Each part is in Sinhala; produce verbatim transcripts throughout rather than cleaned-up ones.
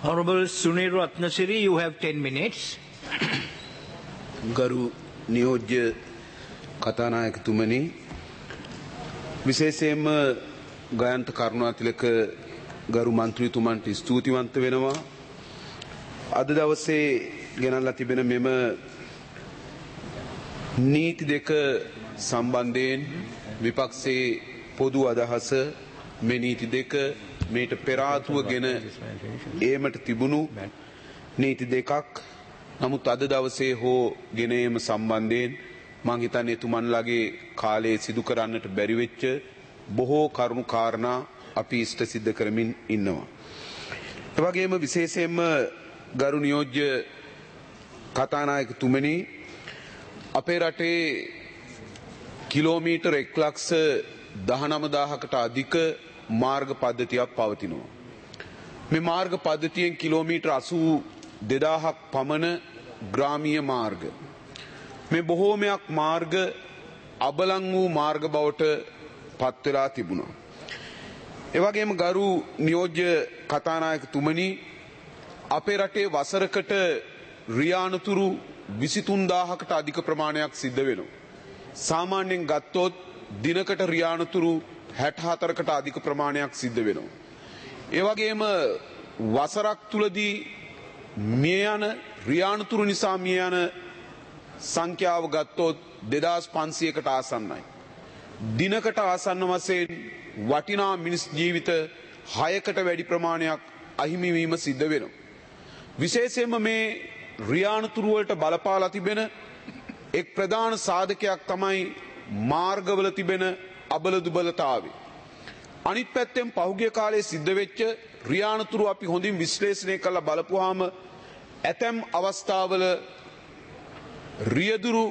Honorable Sunil Ratnasiri, you have ten minutes. ගරු නියෝජ්‍ය කතානායකතුමනි, විශේෂයෙන්ම ගයන්ත කරුණාතිලක ගරු මන්ත්‍රීතුමන්ට ස්තුතිවන්ත වෙනවා. අද දවසේ ගෙනල්ලා තිබෙන මෙම නීති දෙක සම්බන්ධයෙන් විපක්ෂයේ පොදු අදහස මේ නීති දෙක මේට පෙර ආතුව ගෙන ඒමට තිබුණු නීති දෙකක්. නමුත් අද දවසේ හෝ ගෙන ඒම සම්බන්ධයෙන් මං හිතන්නේ එතුමන්ලාගේ කාලයේ සිදු කරන්නට බැරි වෙච්ච බොහෝ කරුණු කාරණා අපි ඉෂ්ට සිද්ධ කරමින් ඉන්නවා. ඒ වගේම විශේෂයෙන්ම ගරු නියෝජ්‍ය කතානායකතුමනි, අපේ රටේ කිලෝමීටර් එක ලක්ෂ දහනවය දහසකට අධික මාර්ග පද්ධතියක් පවතිනවා. මේ මාර්ග පද්ධතියෙන් කිලෝමීටර් අසූ දෙදාහක් පමණ ග්‍රාමීය මාර්ග. මේ බොහෝමයක් මාර්ග අබලන් වූ මාර්ග බවට පත් වෙලා තිබුණා. ඒ වගේම ගරු නියෝජ්‍ය කතානායකතුමනි, අපේ රටේ වසරකට රියානතුරු විසිතුන් දාහකට අධික ප්‍රමාණයක් සිද්ධ වෙනවා. සාමාන්‍යයෙන් ගත්තොත් දිනකට රියානතුරු හැට හතරකට අධික ප්‍රමාණයක් සිද්ධ වෙනවා. ඒ වගේම වසරක් තුලදී මිය යන රියානතුරු නිසා මිය යන සංඛ්‍යාව ගත්තොත් දෙදාස් පන්සියයකට ආසන්නයි. දිනකට ආසන්න වශයෙන් වටිනා මිනිස් ජීවිත හයකට වැඩි ප්‍රමාණයක් අහිමි වීම සිද්ධ වෙනවා. විශේෂයෙන්ම මේ රියානතුරු වලට බලපාලා තිබෙන එක් ප්‍රධාන සාධකයක් තමයි මාර්ගවල තිබෙන අබල දුබලතාවය. අනිත් පැත්තෙන් පහුගිය කාලේ සිද්ධ වෙච්ච රියානතුරු අපි හොඳින් විශ්ලේෂණය කරලා බලපුවාම ඇතැම් අවස්ථාවල රියදුරු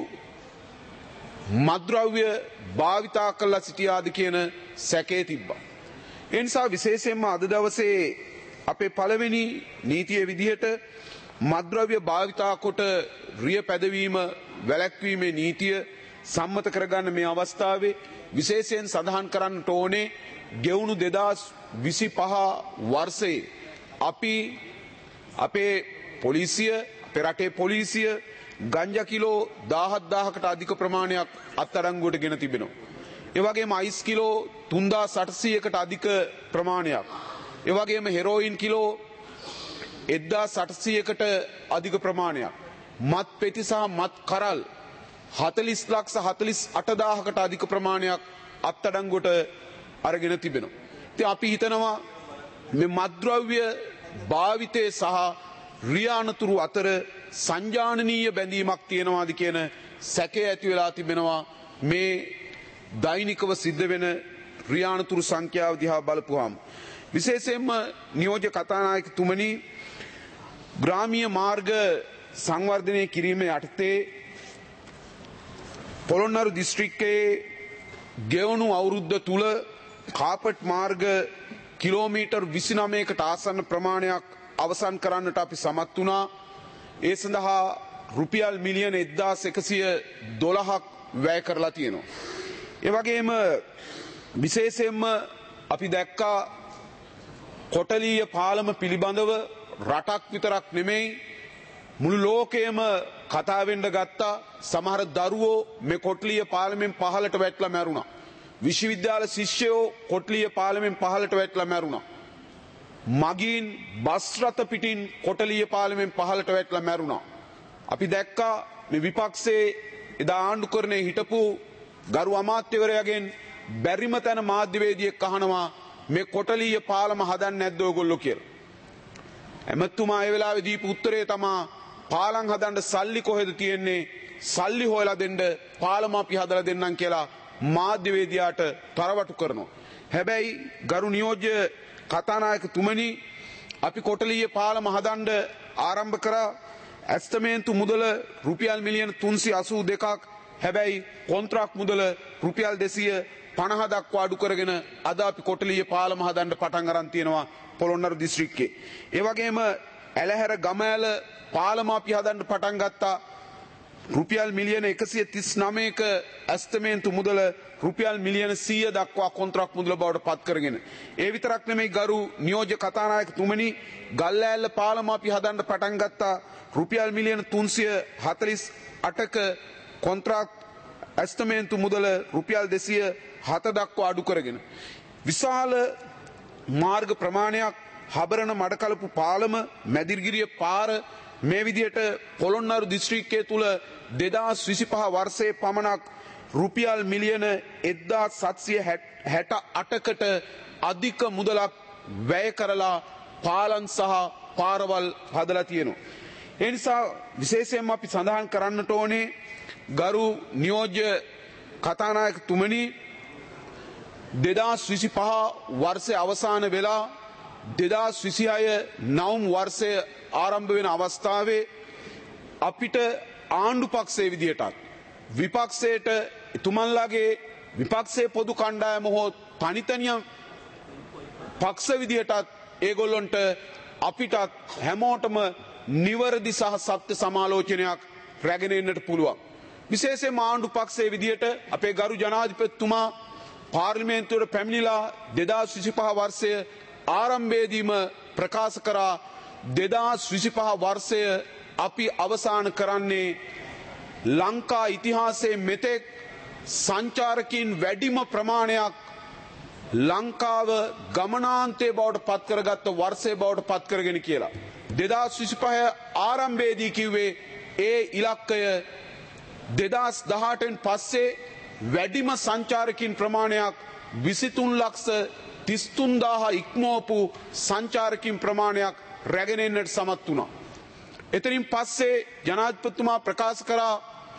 මද්ද්‍රව්‍ය භාවිතා කරලා සිටියාද කියන සැකේ තිබ්බා. ඒ නිසා විශේෂයෙන්ම අද දවසේ අපේ පළවෙනි නීතියේ විදිහට මද්ද්‍රව්‍ය භාවිතා කොට රිය පැදවීම වැළැක්වීමේ නීතිය සම්මත කරගන්න මේ අවස්ථාවේ විශේෂයෙන් සඳහන් කරන්නට ඕනේ ගෙවුණු දෙදාස් විසිපහ වර්ෂයේ අපි අපේ පොලිසිය අපේ රටේ පොලිසිය ගංජා කිලෝ දාහත් දාහකට අධික ප්‍රමාණයක් අත්අඩංගුවට ගෙන තිබෙනවා. ඒ වගේම අයිස් කිලෝ තුන්දාස් අටසීයකට අධික ප්‍රමාණයක්, ඒ වගේම හෙරෝයින් කිලෝ එක්දාස් අටසීයකට අධික ප්‍රමාණයක්, මත් පෙති සහ මත් කරල් හතළිස් ලක්ෂ හතළිස් අට දාහකට අධික ප්‍රමාණයක් අත්අඩංගුවට අරගෙන තිබෙනවා. ඉතින් අපි හිතනවා මේ මත්ද්‍රව්‍ය භාවිතය සහ රියානතුරු අතර සංජානනීය බැඳීමක් තියෙනවාද කියන සැකය ඇති වෙලා තිබෙනවා. මේ දෛනිකව සිද්ධ වෙන රියානතුරු සංඛ්‍යාව දිහා බලපුවාම විශේෂයෙන්ම නියෝජ්‍ය කතානායකතුමනි, ග්‍රාමීය මාර්ග සංවර්ධනය කිරීම යටතේ පොළොන්නරු දිස්ත්‍රික්කයේ ගෙවුණු අවුරුද්ද තුල කාපට් මාර්ග කිලෝමීටර් විසිනවයකට ආසන්න ප්‍රමාණයක් අවසන් කරන්නට අපි සමත් වුණා. ඒ සඳහා රුපියල් මිලියන එක්දාස් එකසිය දොළහක් වැය කරලා තියෙනවා. ඒ වගේම විශේෂයෙන්ම අපි දැක්කා කොටලීය පාලම පිළිබඳව රටක් විතරක් නෙමෙයි මුළු ලෝකයේම කතා වෙන්න ගත්තා. සමහර දරුවෝ මේ කොට්ලිය පාලමෙන් පහළට වැටලා මැරුණා. විශ්වවිද්‍යාල ශිෂ්‍යයෝ කොට්ලිය පාලමෙන් පහළට වැටලා මැරුණා. මගින් බස් රථ පිටින් කොටලිය පාලමෙන් පහළට වැටලා මැරුණා. අපි දැක්කා මේ විපක්ෂයේ එදා ආණ්ඩුකරණයේ හිටපු ගරු අමාත්‍යවරයාගෙන් බැරිම තැන මාධ්‍යවේදියෙක් අහනවා මේ කොටලිය පාලම හදන්නේ නැද්ද ඔයගොල්ලෝ කියලා. එමෙතුමා ඒ වෙලාවේ දීපු උත්තරේ තමයි පාලම් හදන්න සල්ලි කොහෙද තියෙන්නේ, සල්ලි හොයලා දෙන්න පාලම අපි හදලා දෙන්නම් කියලා මාධ්‍යවේදියාට තරවටු කරනවා. හැබැයි ගරු නියෝජ්‍ය කතානායකතුමනි, අපි කොටලීය පාලම හදන්න ආරම්භ කරා. ඇස්තමේන්තු මුදල රුපියල් මිලියන තුන්සිය අසූ දෙකක්, හැබැයි කොන්ත්‍රාක් මුදල රුපියල් දෙසිය පනහ දක්වා අඩු කරගෙන අද අපි කොටලීය පාලම හදන්න පටන් අරන් තියෙනවා පොළොන්නරු දිස්ත්‍රික්කේ. ඒ වගේම ඇලහැර ගමෑල පාලම අපි හදන්න පටන් ගත්තා. රුපියල් මිලියන එකසිය තිස් නවයක ඇස්තමේන්තු මුදල රුපියල් මිලියන සීය දක්වා කොන්ත්‍රාක් මුදල බවට පත් කරගෙන. ඒ විතරක් නෙමෙයි ගරු නියෝජ්‍ය කතානායකතුමනි, ගල්ලෑල්ල පාලම අපි හදන්න පටන් ගත්තා රුපියල් මිලියන තුන්සිය හතළිස් අටක කොන්ත්‍රාක් ඇස්තමේන්තු මුදල රුපියල් දෙසිය හත දක්වා අඩු කරගෙන. විශාල මාර්ග ප්‍රමාණයක් හබරණ මඩකලපු පාලම, මැදිරිගිරිය පාර මේ විදියට පොළොන්නරු දිස්ත්‍රික්කයේ තුල දෙදාස් විසිපහ වර්ෂයේ පමණක් රුපියල් මිලියන එක්දාස් සත්සිය හැට අටකට අධික මුදලක් වැය කරලා පාලම් සහ පාරවල් හදලා තියෙනවා. ඒ නිසා විශේෂයෙන්ම අපි සඳහන් කරන්නට ඕනේ ගරු නියෝජ්‍ය කතානායකතුමනි, දෙදාස් විසිපහ වර්ෂයේ අවසාන වෙලා දෙදාස් විසිහය නවම් වර්ෂය ආරම්භ වෙන අවස්ථාවේ අපිට ආණ්ඩු පක්ෂයේ විදියටත් විපක්ෂයට එතුමන්ලාගේ විපක්ෂයේ පොදු කණ්ඩායම හෝ තනිතනියම් පක්ෂ විදියටත් ඒගොල්ලොන්ට අපිටත් හැමෝටම නිවැරදි සහ සත්‍ය සමාලෝචනයක් රැගෙන එන්නට පුළුවන්. විශේෂයෙන්ම ආණ්ඩු පක්ෂයේ විදියට අපේ ගරු ජනාධිපතිතුමා පාර්ලිමේන්තුවට පැමිණිලා දෙදාස් විසිපහ වර්ෂය ආරම්භයේදීම ප්‍රකාශ කරා දෙදාස් විසිපහ වර්ෂය අපි අවසන් කරන්නේ ලංකා ඉතිහාසයේ මෙතෙක් සංචාරකයන් වැඩිම ප්‍රමාණයක් ලංකාව ගමනාන්තයේ බවට පත් කරගත්ත වර්ෂය බවට පත් කරගෙන කියලා. දෙදාස් විසිපහ ආරම්භයේදී කිව්වේ ඒ ඉලක්කය දෙදාස් දහඅටෙන් පස්සේ වැඩිම සංචාරකයන් ප්‍රමාණයක් විසිතුන් ලක්ෂ තිස් තුන්දාහ ඉක්මවපු සංචාරකයන් ප්‍රමාණයක් රැගෙන එන්නට සමත් වුණා. එතනින් පස්සේ ජනාධිපතිතුමා ප්‍රකාශ කරා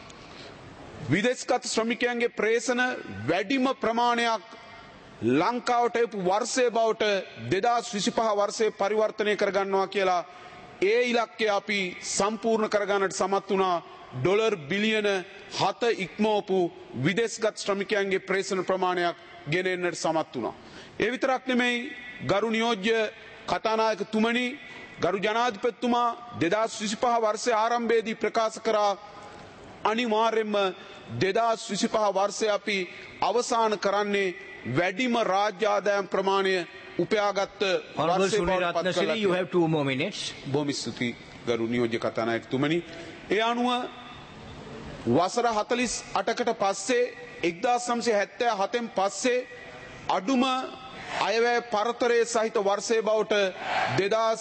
විදේශගත ශ්‍රමිකයන්ගේ ප්‍රේෂණ වැඩිම ප්‍රමාණයක් ලංකාවට එපු වර්ෂය බවට දෙදාස් විසිපහ වර්ෂයේ පරිවර්තනය කරගන්නවා කියලා. ඒ ඉලක්කය අපි සම්පූර්ණ කරගන්නට සමත් වුණා. ඩොලර් බිලියන හත ඉක්මවපු විදේශගත ශ්‍රමිකයන්ගේ ප්‍රේෂණ ප්‍රමාණයක් ගෙන එන්නට සමත් වුණා. ඒ විතරක් නෙමෙයි ගරු නියෝජ්‍ය කතානායකතුමනි, ගරු ජනාධිපතිතුමා දෙදාස් විසිපහ වර්ෂයේ ආරම්භයේදී ප්‍රකාශ කරා අනිවාර්යයෙන්ම දෙදාස් විසිපහ වර්ෂයේ අපි අවසන් කරන්නේ වැඩිම රාජ්‍ය ආදායම් ප්‍රමාණය උපයාගත් වර්ෂය බවට පත් කළා. You have two more minutes. බොහොම ස්තුතියි ගරු නියෝජ්‍ය කතානායකතුමනි. ඒ අනුව වසර හතළිස් අටකට පස්සේ එක්දාස් නවසිය හැත්තෑ හතෙන් පස්සේ අඩුම අයවැය පරතරයේ සහිත වර්ෂය බවට දෙදාස්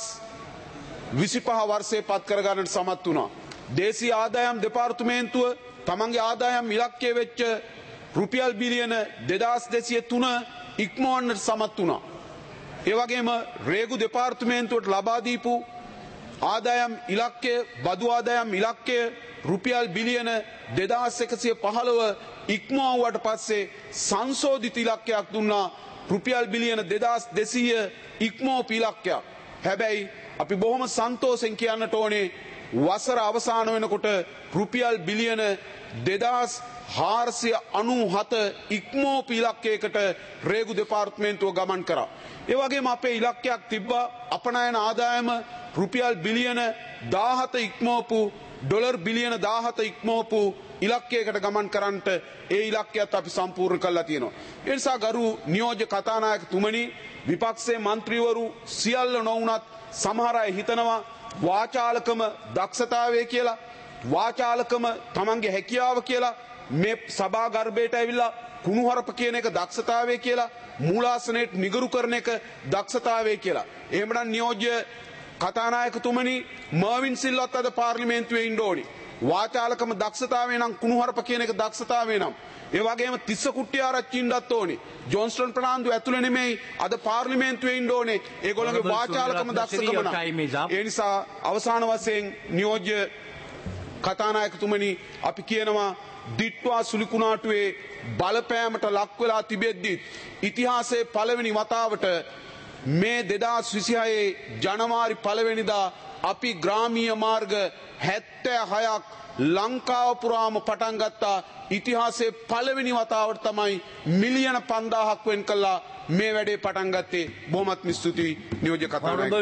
විසිපහ වර්ෂයේ පත් කරගන්නට සමත් වුණා. දේශීය ආදායම් දෙපාර්තමේන්තුව තමන්ගේ ආදායම් ඉලක්කය වෙච්ච රුපියල් බිලියන දෙදාස් දෙසිය තුන ඉක්මවන්නට සමත් වුණා. ඒ වගේම රේගු දෙපාර්තමේන්තුවට ලබා දීපු ආදායම් ඉලක්කය, බදු ආදායම් ඉලක්කය රුපියල් බිලියන දෙදාස් එකසිය පහළොව ඉක්මවුවට පස්සේ සංශෝධිත ඉලක්කයක් දුන්නා රුපියල් බිලියන දෙදාස් දෙසීය ඉක්මවපු ඉලක්කයක්. හැබැයි අපි බොහොම සන්තෝෂෙන් කියන්නට ඕනේ වසර අවසාන වෙනකොට රුපියල් බිලියන දෙදාස් හාරසිය අනූහත ඉක්මවපු ඉලක්කයකට රේගු දෙපාර්තමේන්තුව ගමන් කරා. ඒ වගේම අපේ ඉලක්කයක් තිබ්බා අපනයන ආදායම රුපියල් බිලියන දාහත ඉක්මවපු ඩොලර් බිලියන දාහත ඉක්මවපු ඉලක්කයකට ගමන් කරන්නට ඒ ඉලක්කයත් අපි සම්පූර්ණ කරලා තියෙනවා. ඒ නිසා ගරු නියෝජ්‍ය කතානායකතුමනි, විපක්ෂයේ മന്ത്രിවරු සියල්ල නොවුනත් සමහර අය හිතනවා වාචාලකම දක්ෂතාවය කියලා, වාචාලකම තමන්ගේ හැකියාව කියලා, මේ සභා ගර්භයට ඇවිල්ලා කුණුහරුප කියන එක දක්ෂතාවය කියලා, මූලාසනයට නිගරු කරන එක දක්ෂතාවය කියලා. එහෙමනම් නියෝජ්‍ය කතානායකතුමනි, මර්වින් සිල්වත් අද පාර්ලිමේන්තුවේ ඉන්න ඕනි. වාචාලකම දක්ෂතාවය නම් කුණුහරුප කියන එක දක්ෂතාවය නම් ඒ වගේම තිස්ස කුට්ටිආරච්චි ඉන්නත් ඕනි. ජොන්ස්ටන් ප්‍රනාන්දු ඇතුළේ නෙමෙයි අද පාර්ලිමේන්තුවේ ඉන්න ඕනේ. ඒගොල්ලන්ගේ වාචාලකම දක්ෂකම නම්. ඒ නිසා අවසාන වශයෙන් නියෝජ්‍ය කතානායකතුමනි, අපි කියනවා දිට්වා සුලිකුණාටුවේ බලපෑමට ලක් වෙලා තිබෙද්දී ඉතිහාසයේ පළවෙනි වතාවට මේ දෙදාස් විසිහයේ ජනවාරි පළවෙනිදා අපි ග්‍රාමීය මාර්ග හැත්තෑ හයක් ලංකාව පුරාම පටන් ගත්තා. ඉතිහාසයේ පළවෙනි වතාවට තමයි මිලියන පන්දාහක් වෙන් කළා මේ වැඩේ පටන් ගත්තේ. බොහොමත් ස්තුතියි නියෝජ්‍ය කතානායක.